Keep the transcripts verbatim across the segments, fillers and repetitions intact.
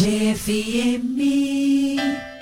G F M.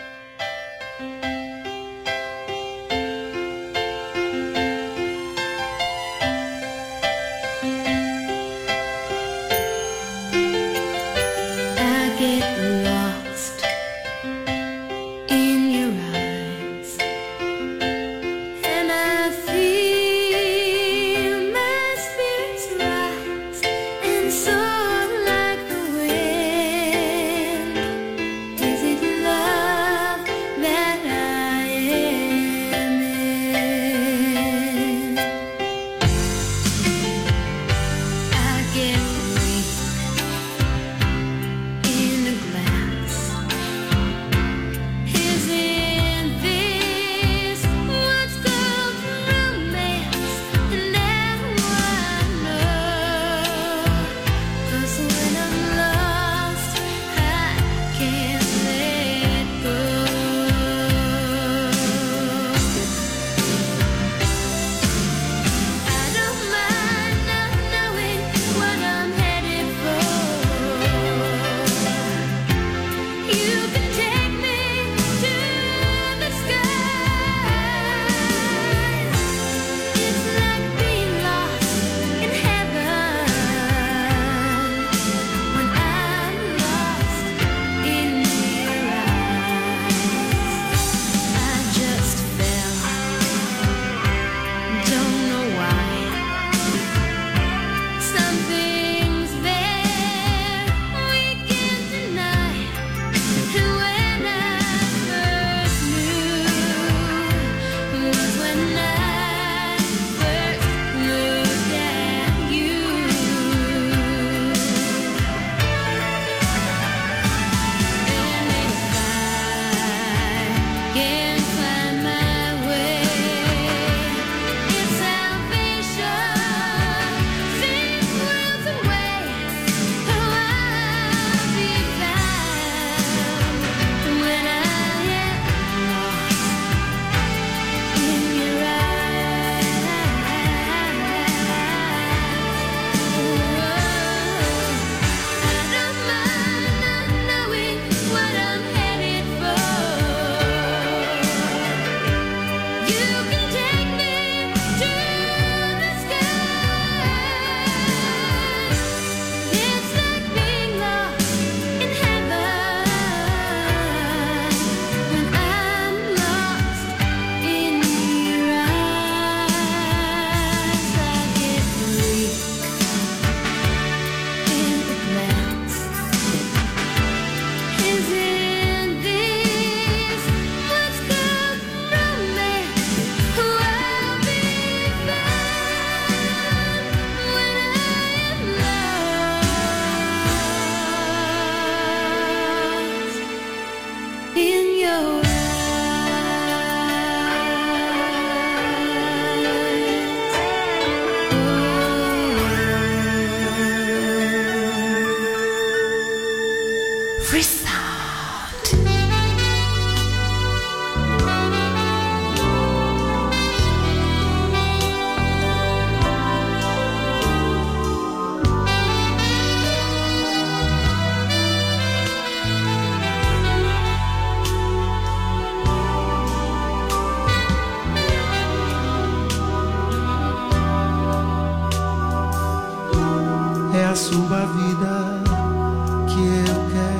A sua vida que eu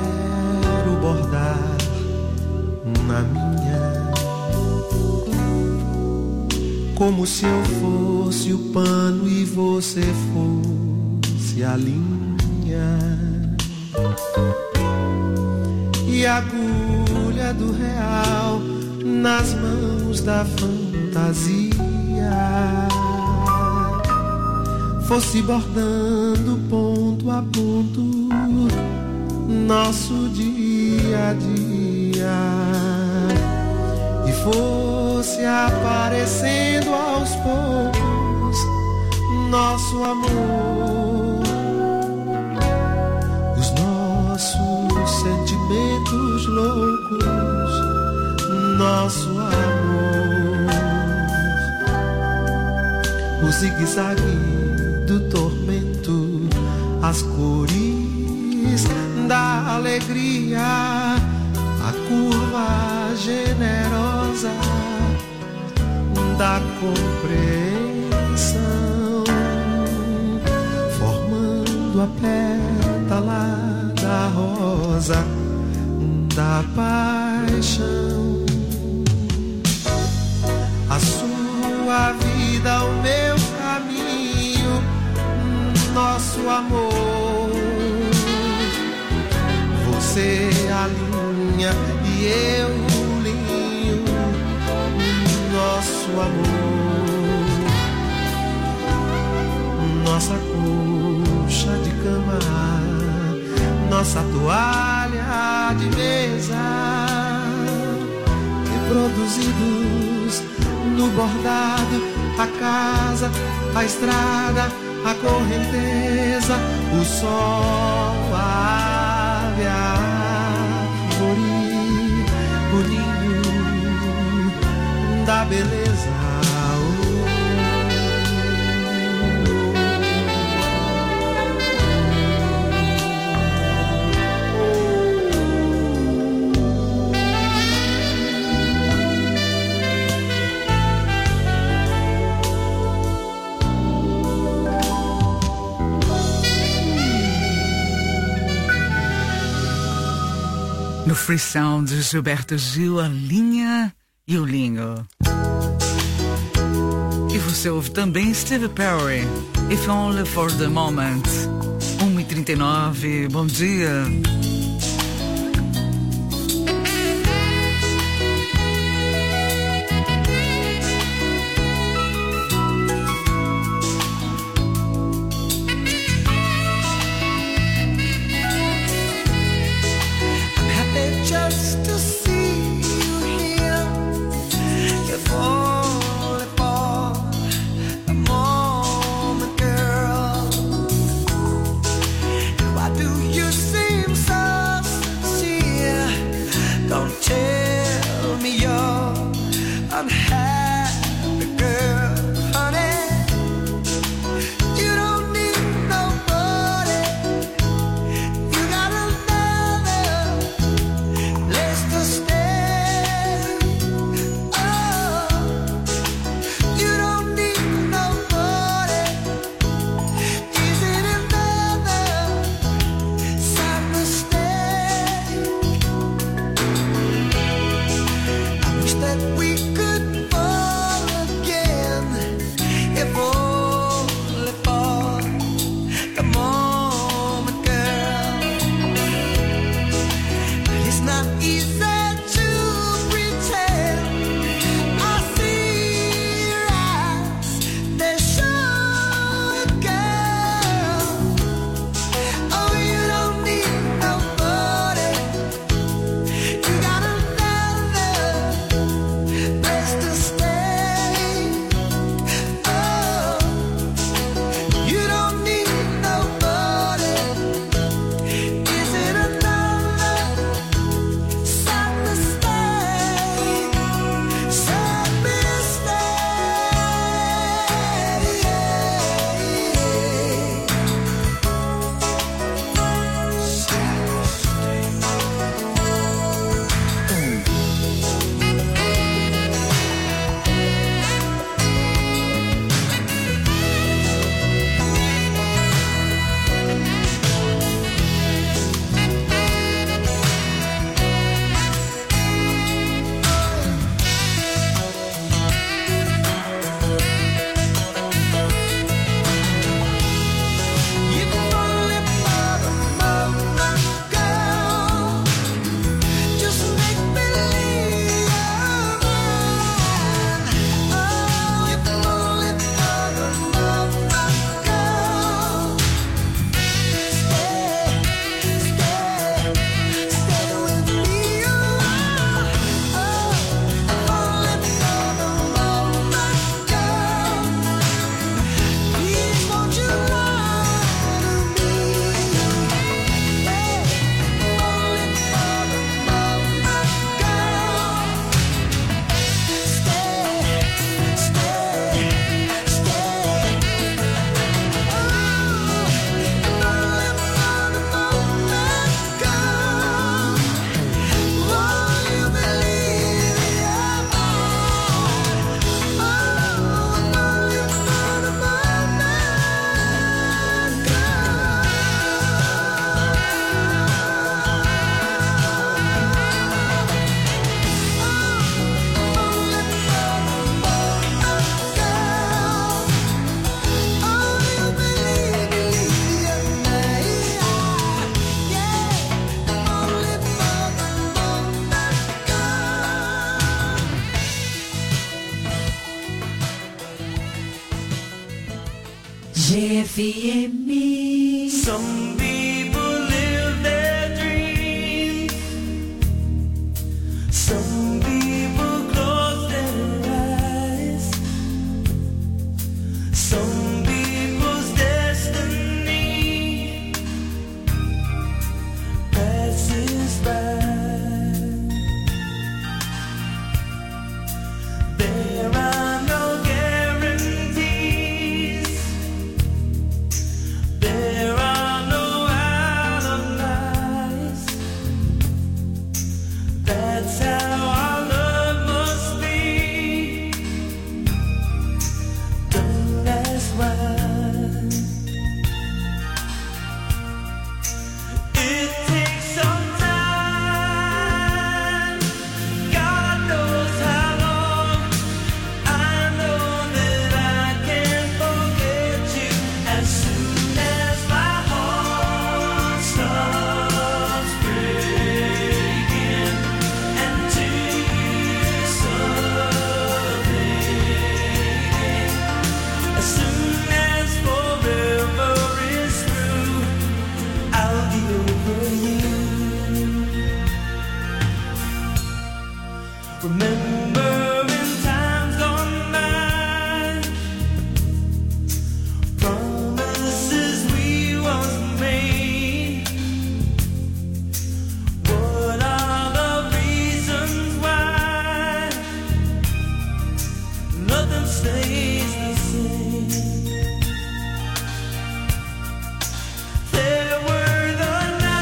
quero bordar na minha, como se eu fosse o pano e você fosse a linha e a agulha do real nas mãos da fantasia, fosse bordando ponto a ponto nosso dia a dia e fosse aparecendo aos poucos nosso amor, os nossos sentimentos loucos, nosso amor, o zigue-zague do tormento, as cores da alegria, a curva generosa da compreensão, formando a pétala da rosa da paixão. A sua vida, o meu caminho, nosso amor. Você alinha e eu linho nosso amor. Nossa colcha de cama, nossa toalha de mesa, reproduzidos no bordado, a casa, a estrada, a correnteza, o sol, a ave, a árvore, o ninho da beleza. No Free Sound de Gilberto Gil, a linha e o linho. E você ouve também Steve Perry, If Only for the Moment. uma e trinta e nove, bom dia. Just to see you here, if only for a moment, girl. Why do you seem so G F M. Some people live their dreams. Some people close their eyes. Some people's destiny passes by. There are no guarantees. There are no alibis. That's how our love must be. Don't ask why. It takes some time. God knows how long. I know that I can't forget you as soon as my heart stops breaking and tears start fading. As soon as forever is through, I'll be over you. Remember in times gone by, promises we once made. What are the reasons why nothing stays the same? There were the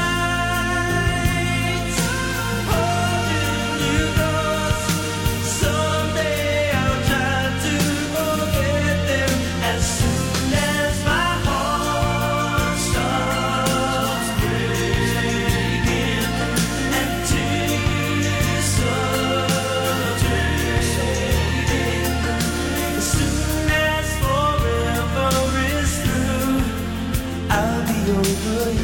nights holding you close. Someday I'll try to forget them as soon as my heart stops breaking and tears start fading. As soon as forever is through, I'll be over you.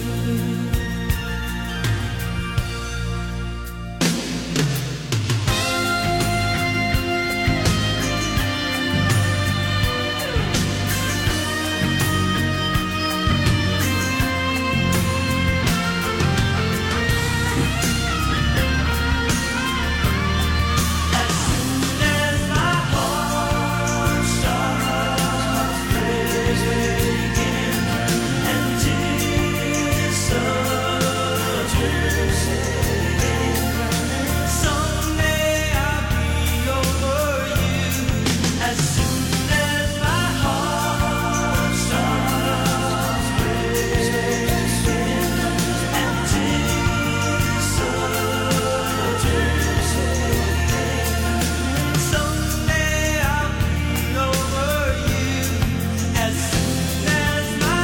As soon as my heart stops breaking and tears start fading, someday I'll be over you. As soon as my heart stops breaking and tears start fading, someday I'll be over you. As soon as my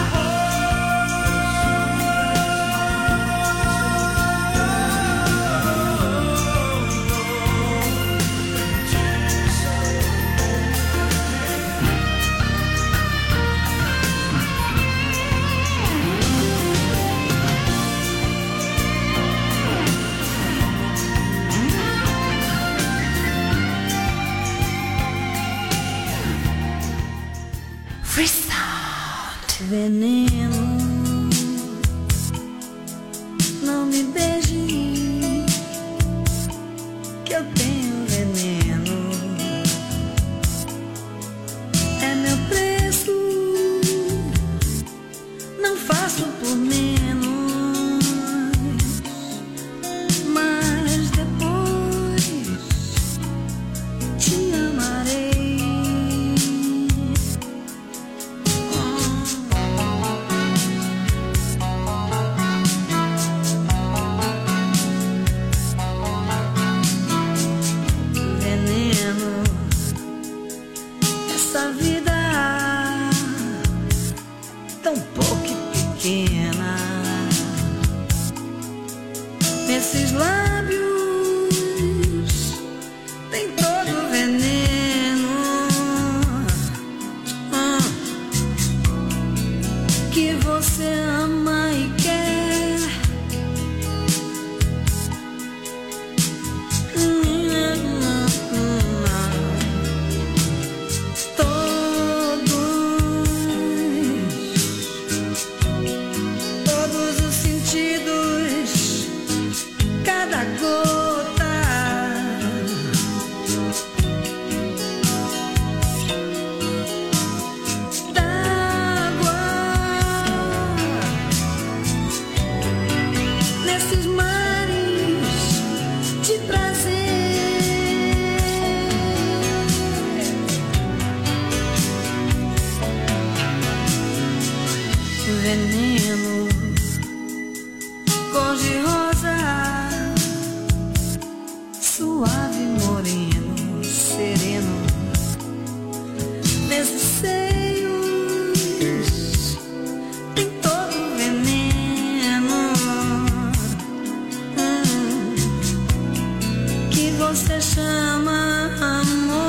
Free Sound. Veneno, não me beije, que eu tenho veneno. É meu preço, não faço por menos, mas depois te amarei. Veneno, essa vida tão pouco e pequena, nesses lábios tem todo o veneno ah, que você ama e quer. Todos desses mares de prazer, veneno, cor de rosa, suave, moreno, sereno, nesses seios tem todo o veneno hum, que você chama amor.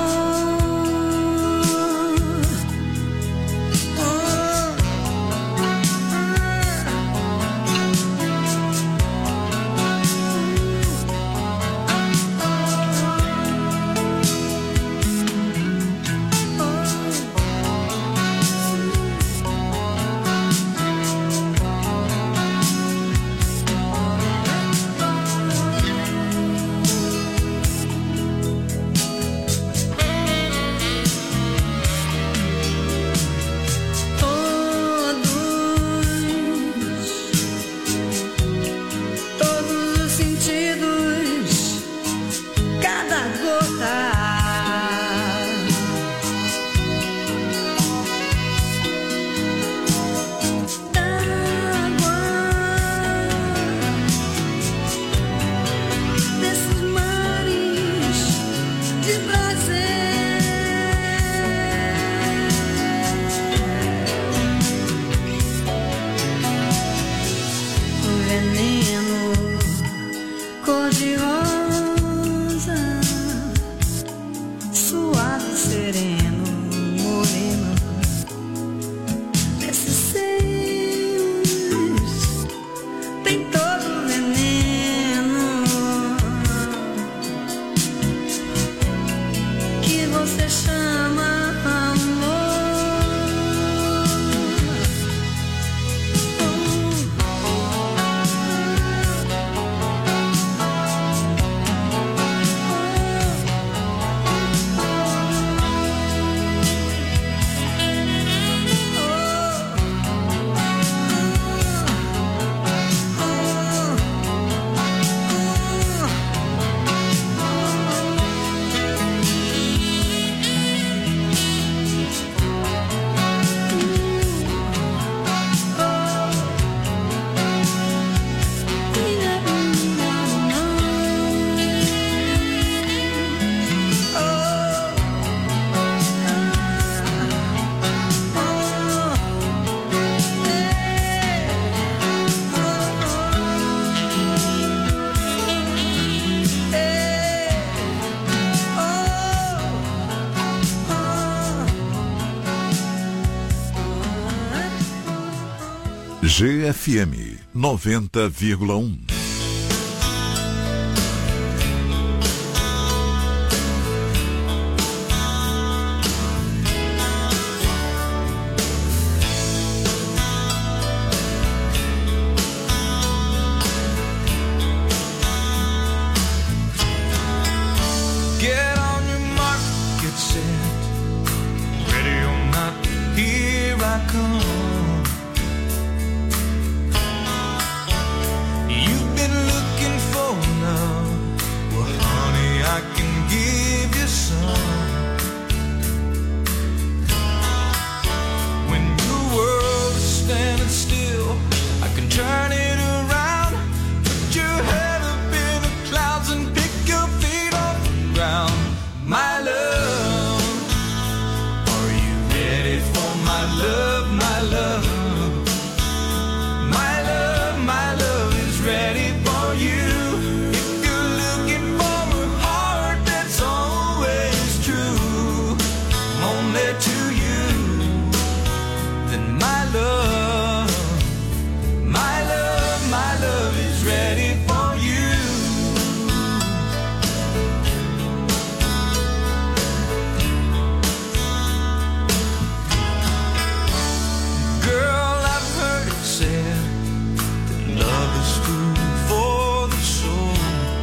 G F M noventa vírgula um. Get on your mark, get set, ready or not, here I come. You've been looking for love, well honey, I can give you some. When your world is standing still, I can turn it around, put your head up in the clouds and pick your feet off the ground. My love, are you ready for my love, my love? My love, my love is ready for you. If you're looking for a heart that's always true, only to you, then my love, my love, my love is ready for you. Girl, I've heard it said that love is food for the soul.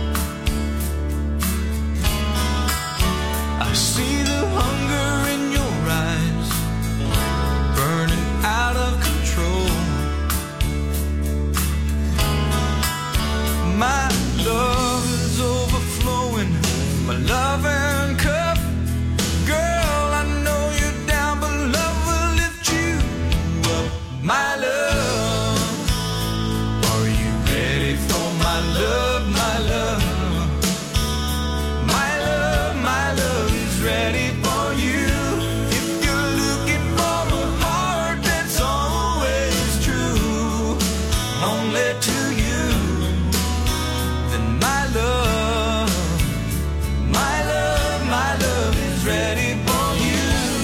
I see the hunger in your eyes, burning out of control. only to you, then my love, my love, my love is ready for you.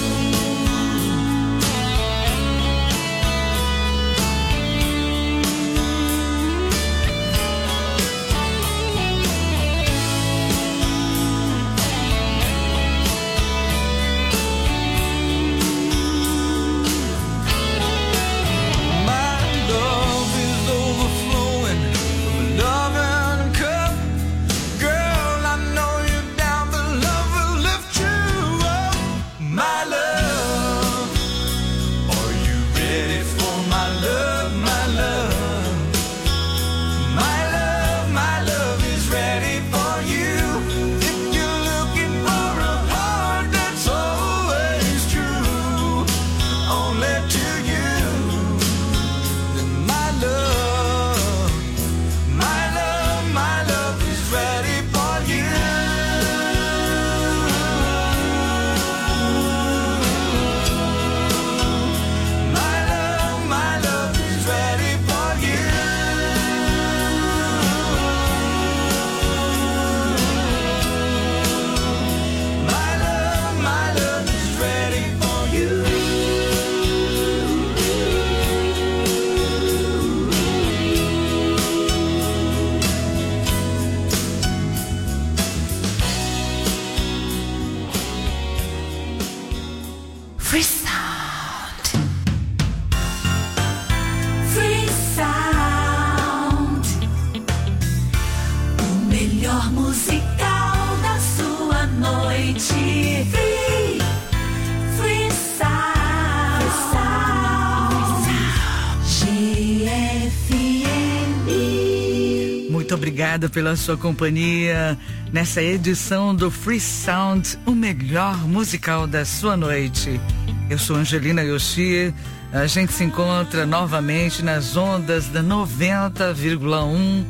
Muito obrigada pela sua companhia nessa edição do Free Sound, o melhor musical da sua noite. Eu sou Angelina Yoshi. A gente se encontra novamente nas ondas da noventa vírgula um,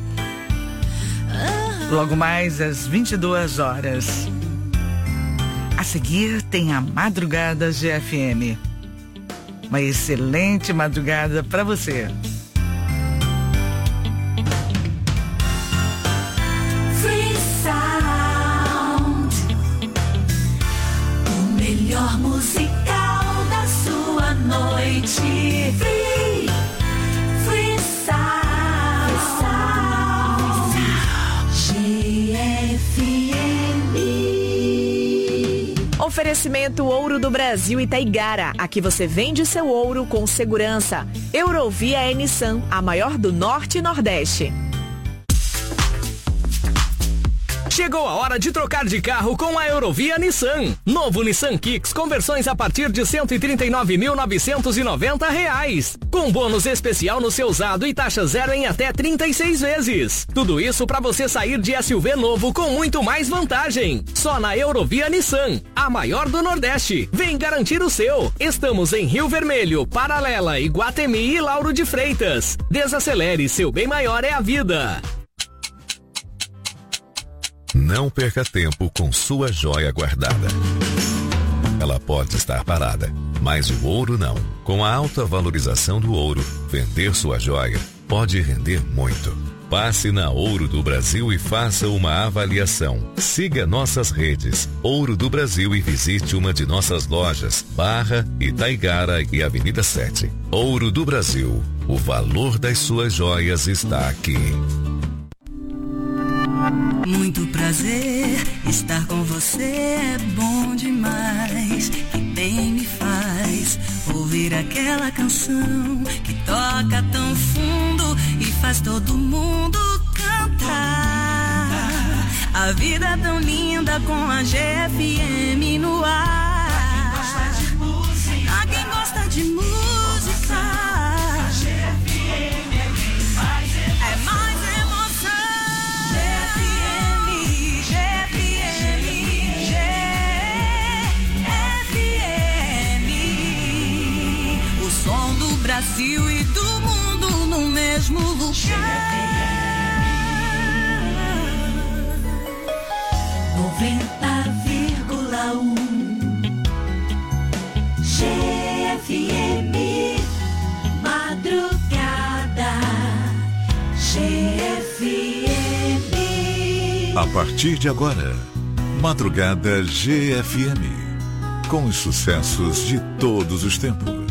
logo mais às vinte e duas horas. A seguir tem a Madrugada G F M. Uma excelente madrugada para você. Free Sound, o melhor musical da sua noite. Free, Free Sound, G F M. Oferecimento Ouro do Brasil e Taigara. Aqui você vende seu ouro com segurança. Eurovia é Nissan, a maior do Norte e Nordeste. Chegou a hora de trocar de carro com a Eurovia Nissan. Novo Nissan Kicks com versões a partir de cento e trinta e nove mil novecentos e noventa reais. Com bônus especial no seu usado e taxa zero em até trinta e seis vezes. Tudo isso para você sair de S U V novo com muito mais vantagem. Só na Eurovia Nissan, a maior do Nordeste. Vem garantir o seu. Estamos em Rio Vermelho, Paralela, Iguatemi e Lauro de Freitas. Desacelere, seu bem maior é a vida. Não perca tempo com sua joia guardada. Ela pode estar parada, mas o ouro não. Com a alta valorização do ouro, vender sua joia pode render muito. Passe na Ouro do Brasil e faça uma avaliação. Siga nossas redes Ouro do Brasil e visite uma de nossas lojas, Barra, Itaigara e Avenida sete. Ouro do Brasil, o valor das suas joias está aqui. Muito prazer, estar com você é bom demais. Que bem me faz ouvir aquela canção que toca tão fundo e faz todo mundo cantar. A vida é tão linda com a G F M no ar. A quem gosta de música, a G F M é quem faz é mais emoção. Som do Brasil e do mundo no mesmo lugar. noventa vírgula um G F M. Madrugada G F M. A partir de agora, Madrugada G F M, com os sucessos de todos os tempos.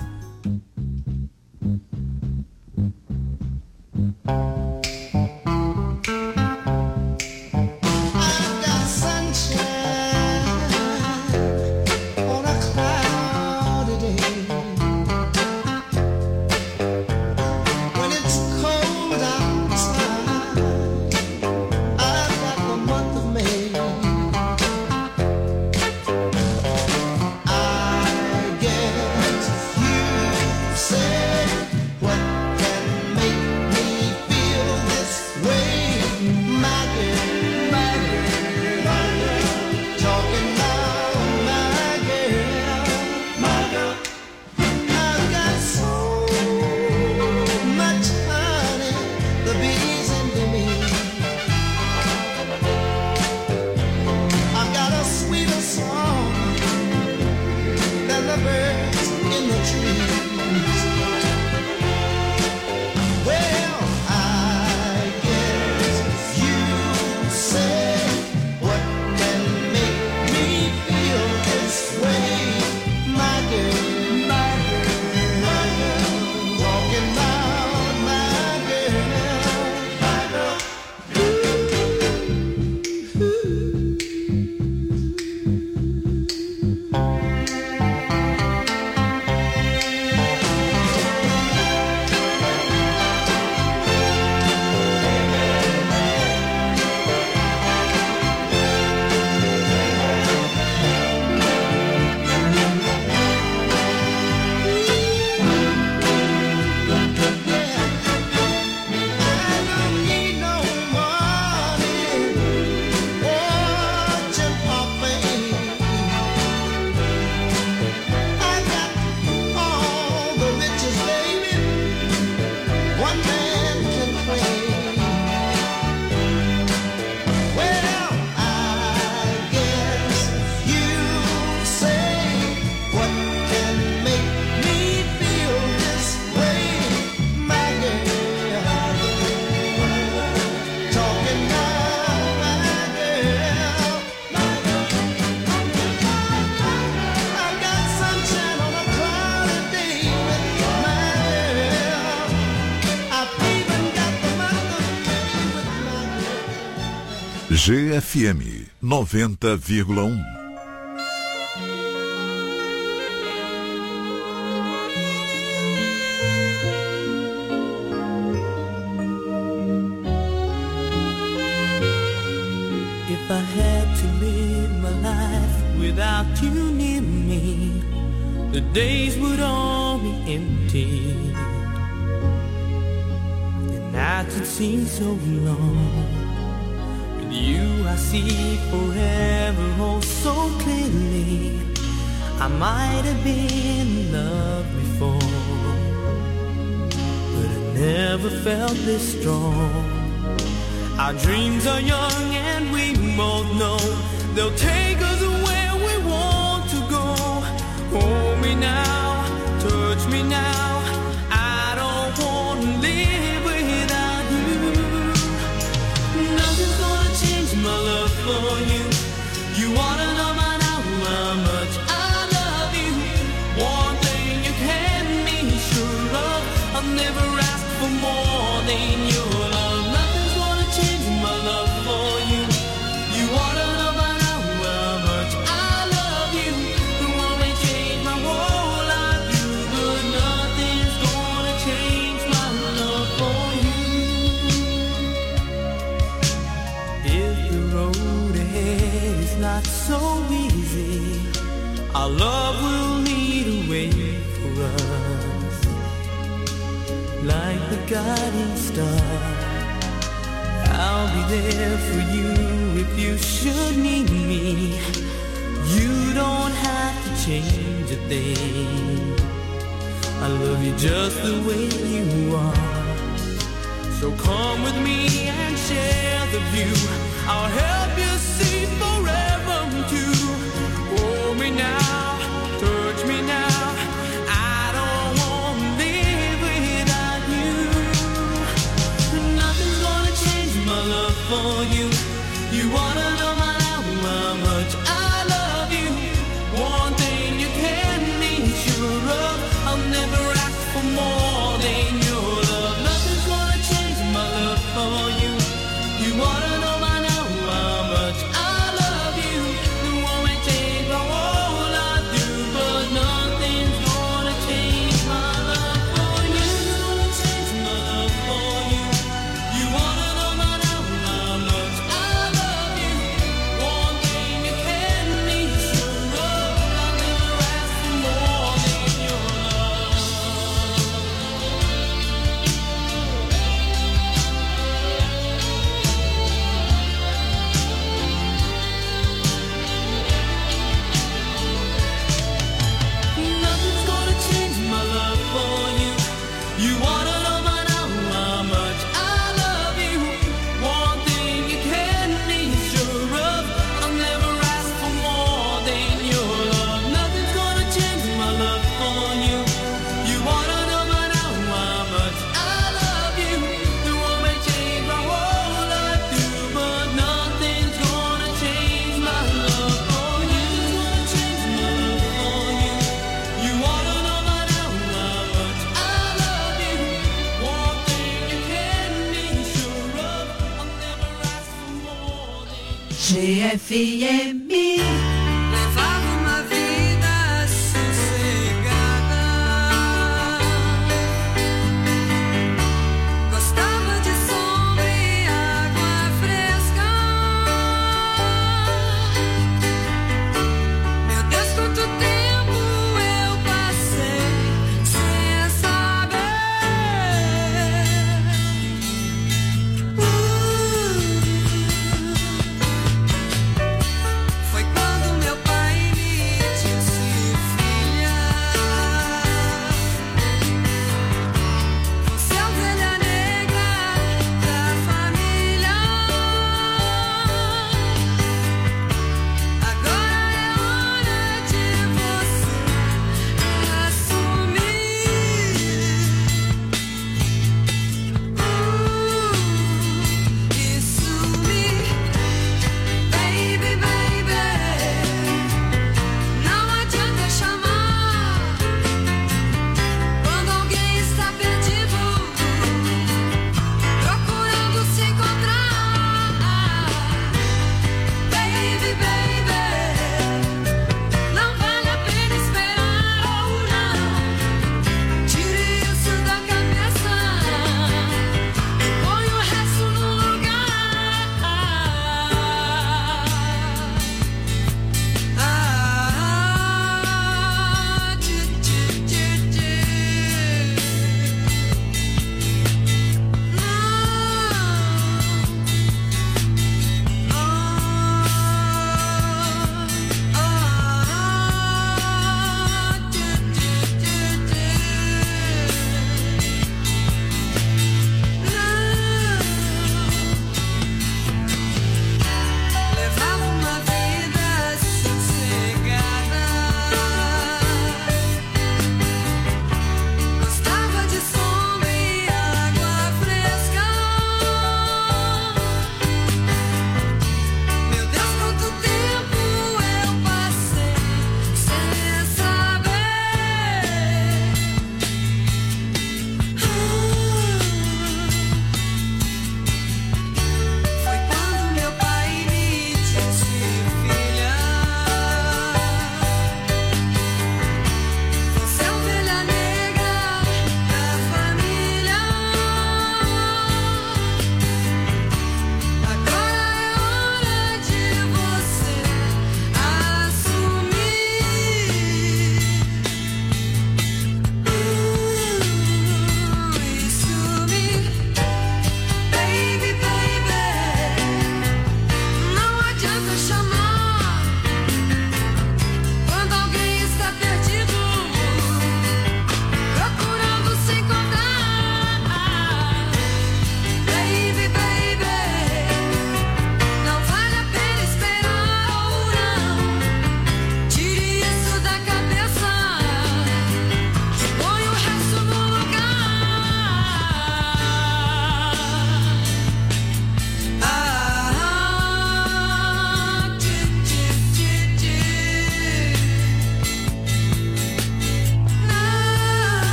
G F M noventa vírgula um. If I had to live my life without you near me, the days would all be empty. The nights would seem so long. You I see forever, oh so clearly. I might have been in love before, but I never felt this strong. Our dreams are young and we both know they'll take us where we want to go. Hold me now, touch me now, I don't want to live without you. Nothing's gonna change my love for you. You wanna know by now how much I love you. One thing you can be sure of, I'll never ask for more than your love. Nothing's gonna change my love for you. You wanna know by now how much I love you. The one may change my whole life, you, but nothing's gonna change my love for you. If the road ahead is not so easy, our love will lead a way for us, like the guiding star. I'll be there for you if you should need me. You don't have to change a thing. I love you just the way you are. So come with me and share the view. I'll help you see forever too. Hold me now, touch me now, I don't want to live without you. G F M. Levava uma vida sossegada. Gostava de sombra e água fresca. Meu Deus, quanto tempo eu passei sem saber. Uh, Foi quando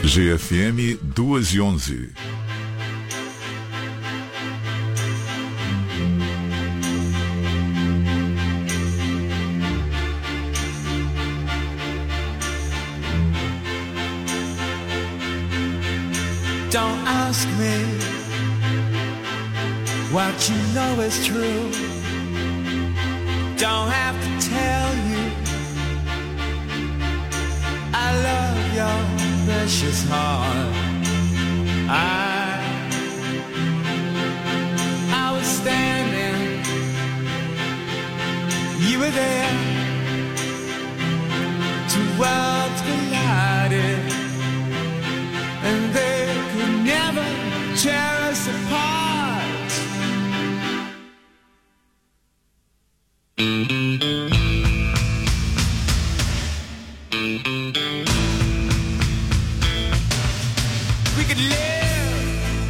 G F M duas e onze. Don't ask me what you know is true. Don't have to tell you I love your precious heart. I I was standing, you were there. Two worlds collided, and they could never tear us apart. We could live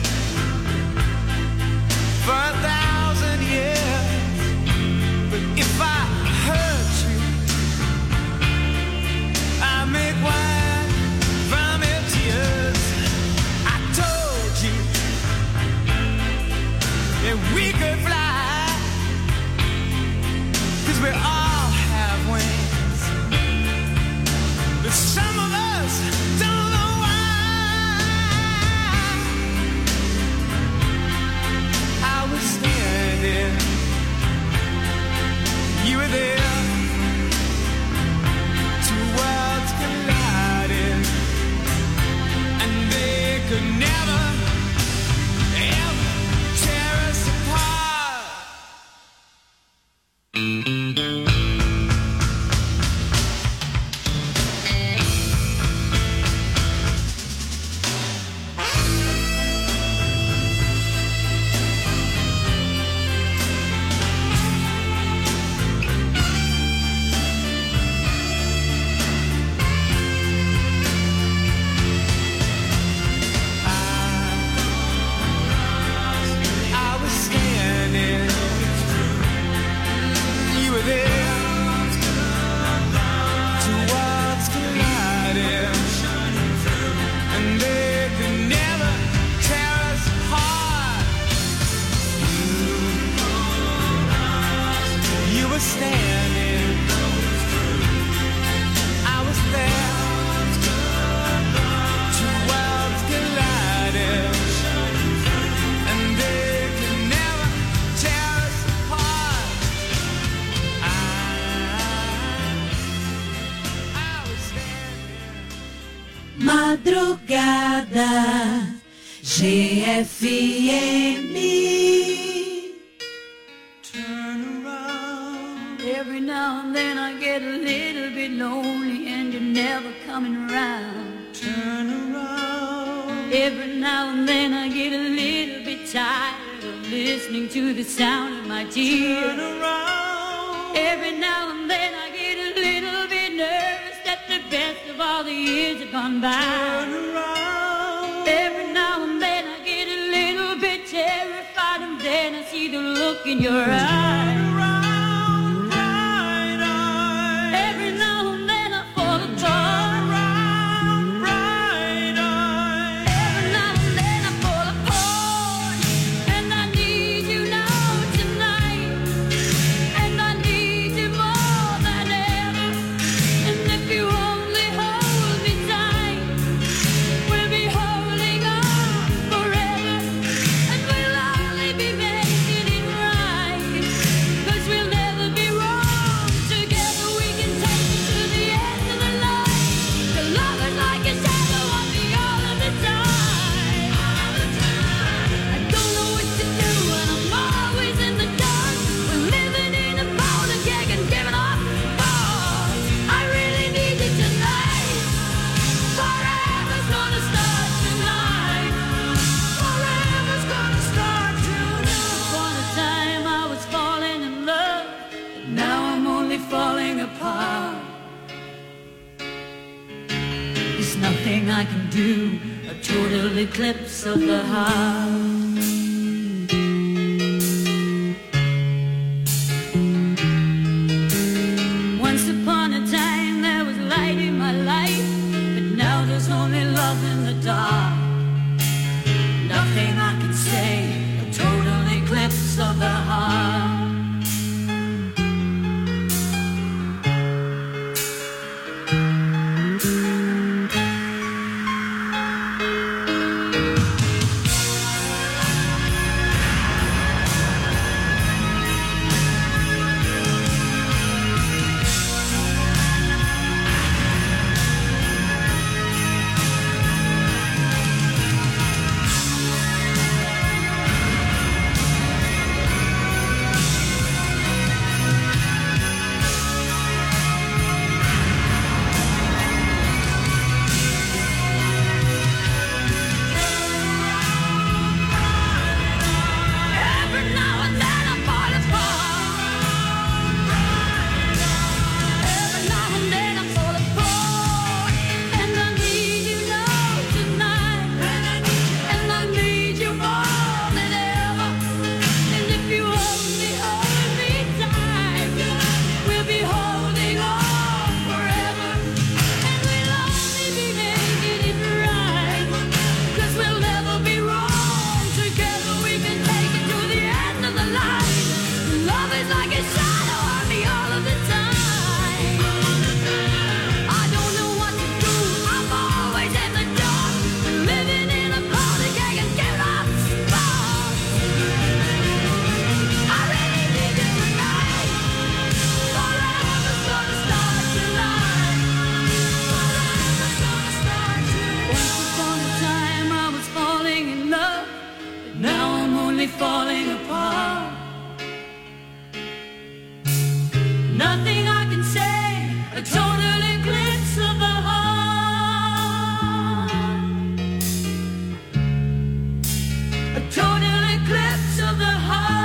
for a thousand years, but if I hurt you, I make wine from your tears. I told you that we could fly, 'cause we all have wings, but some of us don't know why. I was standing, you were there. Two worlds collided, and they could never, ever tear us apart. I was standing, you were there. Two worlds collided, and they could never tear us apart. You were standing, I was there. Two worlds collided, and they could never tear us apart. I, I was standing. Madrugada G F M. Turn around. Every now and then I get a little bit lonely and you're never coming around. Turn around. Every now and then I get a little bit tired of listening to the sound of my Turn tears. around. Every now and then I get a little bit nervous that the best of all the years have gone by. Turn around. Every now and then I get a little bit terrified, and then I see the look in your eyes. Around, bright eyes. Every now and then I fall apart. Around, bright eyes. Every now and then I fall apart, and I need you now tonight, and I need you more than ever. And if you only hold me tight, we'll be holding on forever, and we'll only be making it right, 'cause we'll never be wrong. Together we can take it to the end of the line. The love is like a shadow on me all of the time. I don't know what to do, and I'm always in the dark. We're living in a powder keg and giving off balls. I really need you tonight. Forever's gonna start tonight. Forever's gonna start tonight. Upon a time I was falling in love, but now I'm only falling apart. There's nothing I can do, a total eclipse of the heart. Once upon a time there was light in my life, but now there's only love in the Nothing I can say, a total eclipse of the heart. A total eclipse of the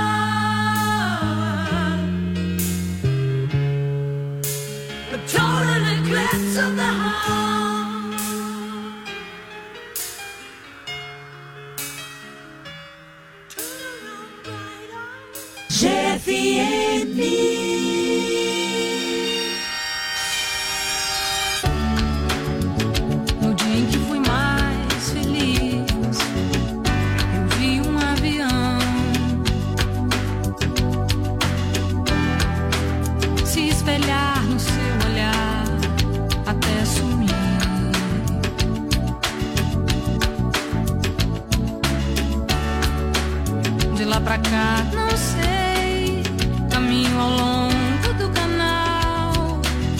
heart. A total eclipse of the heart. G F M. No dia em que fui mais feliz, eu vi um avião se espelhar no seu olhar até sumir. De lá pra cá, não sei, caminho ao longo do canal.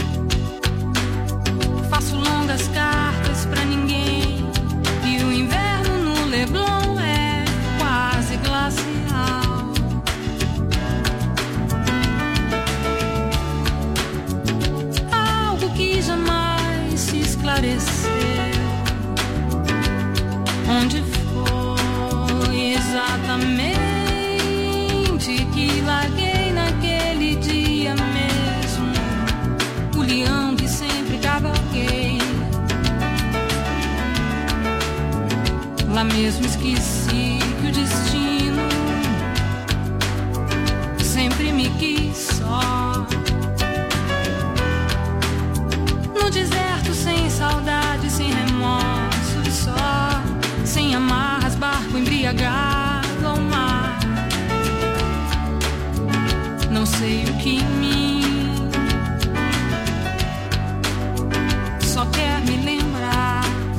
Faço longas cartas pra ninguém, e o inverno no Leblon é quase glacial. Algo que jamais se esclareceu. Onde foi exatamente que larguei naquele dia mesmo o leão que sempre cavalguei? Lá mesmo esqueci que o destino sempre me quis só. No deserto sem saudade, sem remorso, só, sem amarras, barco embriagado ao mar. Não sei o que em mim só quer me lembrar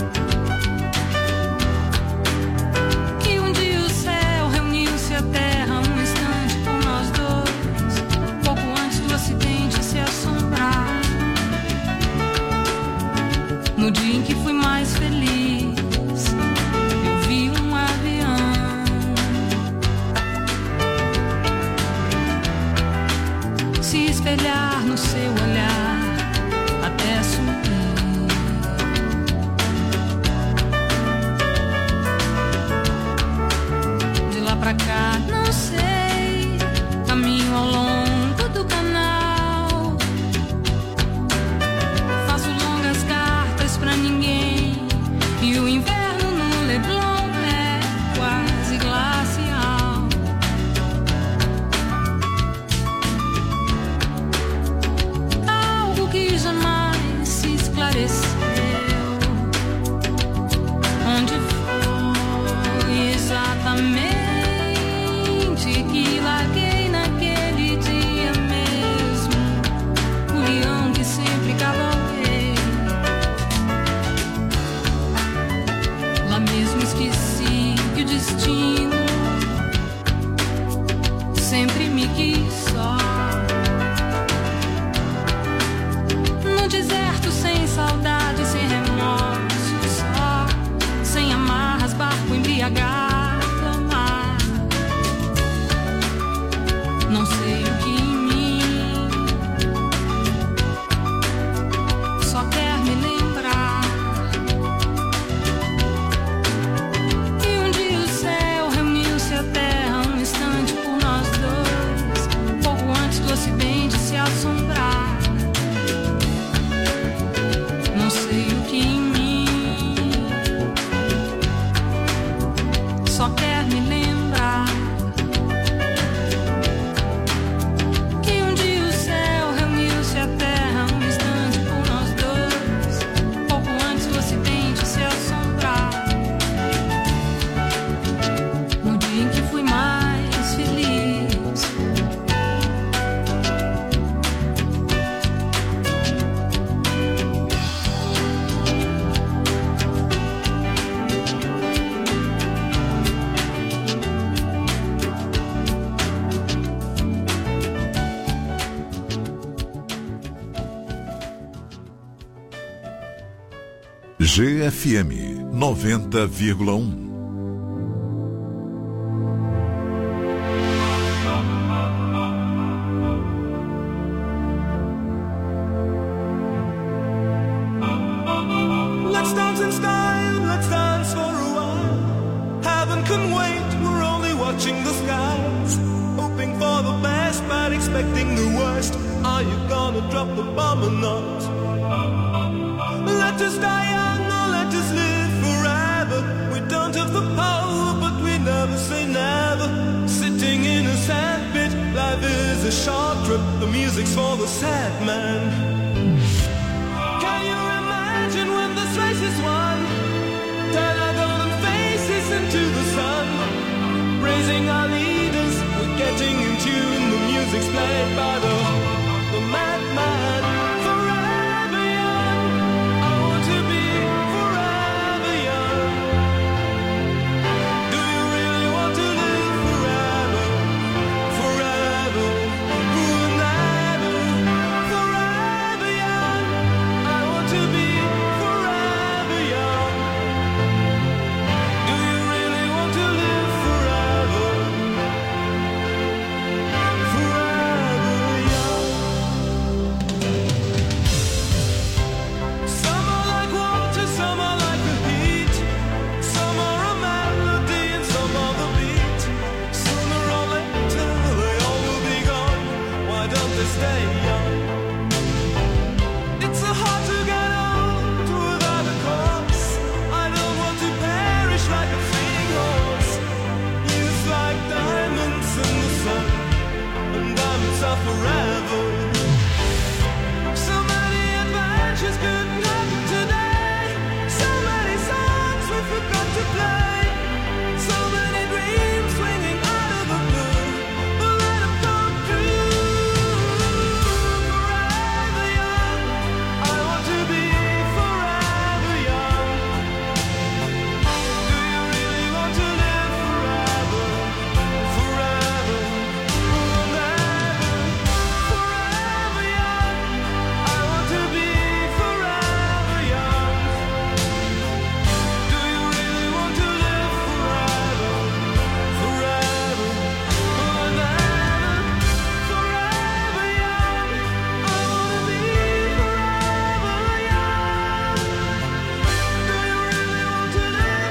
que um dia o céu reuniu-se à terra um instante com nós dois, pouco antes do acidente se assombrar. No dia em que fui mais feliz, eu vi um avião se espelhar no seu olhar até sumir. De lá pra cá, não sei, caminho ao longo do canal. Faço longas cartas pra ninguém, e o inverno no Leblon é quase glacial. Algo que jamais se esclareceu. Onde foi exatamente que larguei naquele dia mesmo o leão que sempre cavalguei? Lá mesmo esqueci que o destino sempre me quis só. No deserto sem saudade, sem remorso, só, sem amarras, barco embriagado ao mar. Não sei o que em mim só quer me lembrar que um dia o céu reuniu-se à terra um instante por nós dois, pouco antes do acidente se assombrar. Não sei o que em mim só quer me lembrar que um dia o céu reuniu-se à terra um instante por nós dois, pouco antes do acidente se assombrar. No dia em que fui mais feliz, G F M noventa vírgula um. first. Are you gonna drop the bomb or not? Let us die young or let us live forever. We don't have the power, but we never say never. Sitting in a sand pit, life is a short trip. The music's for the sad man. Can you imagine when this race is won? Turn our golden faces into the sun. Praising our leaders, we're getting in tune. The music's played by the, the madman. Forever young, I want to be forever young. Do you really want to live forever? Forever, forever, forever young. I want to be forever young. Do you really want to live forever? Forever young. Some are like water, some are like the heat. Some are a melody and some are the beat. Sooner or later they all will be gone. Why don't they stay young? It's so hard to get old without a cause. I don't want to perish like a fleeing horse. Youth like diamonds in the sun, and diamonds are forever. So many adventures couldn't happen today. So many songs we forgot to play. So many dreams swinging out of the blue. But let them come true. Forever young, I want to be forever young. Do you really want to live forever? Forever, forever, forever young. I want to be forever young. Do you really want to live forever? Forever, forever, forever young. I want to be forever young. Do you really want to live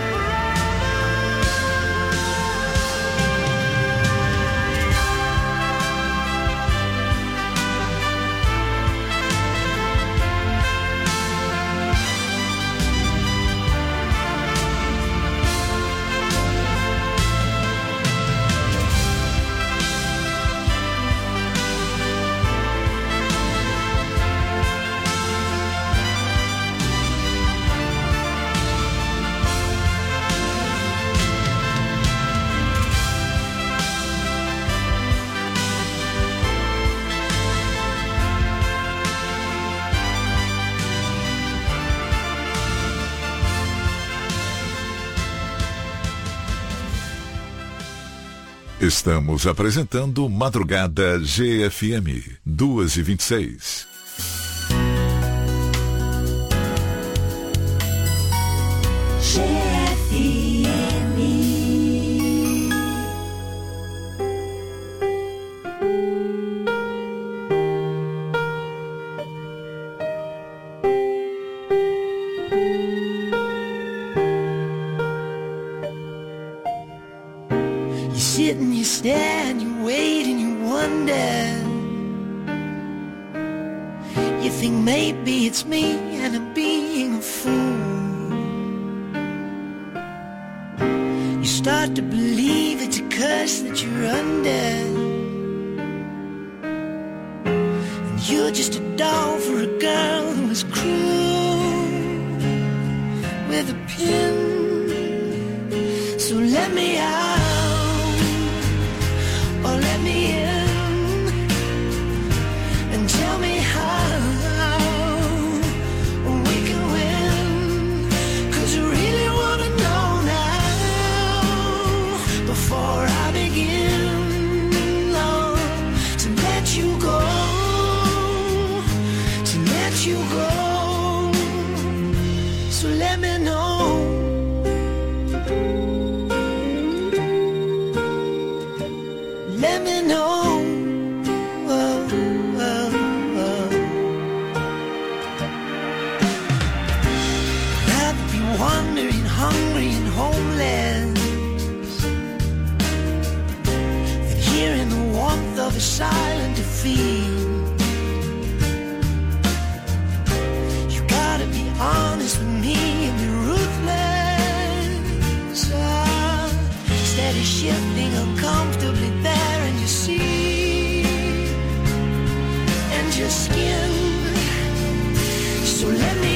Estamos apresentando Madrugada G F M, duas e vinte e seis. G F M. You sit and you stand, you wait and you wonder. You think maybe it's me and I'm being a fool. You start to believe it's a curse that you're under. And you're just a doll for a girl who was cruel with a pin. So let me out, or let me in, and tell me how we can win. 'Cause I really wanna know now, before I begin, Lord, to let you go, to let you go. So let me know. your skin. So let me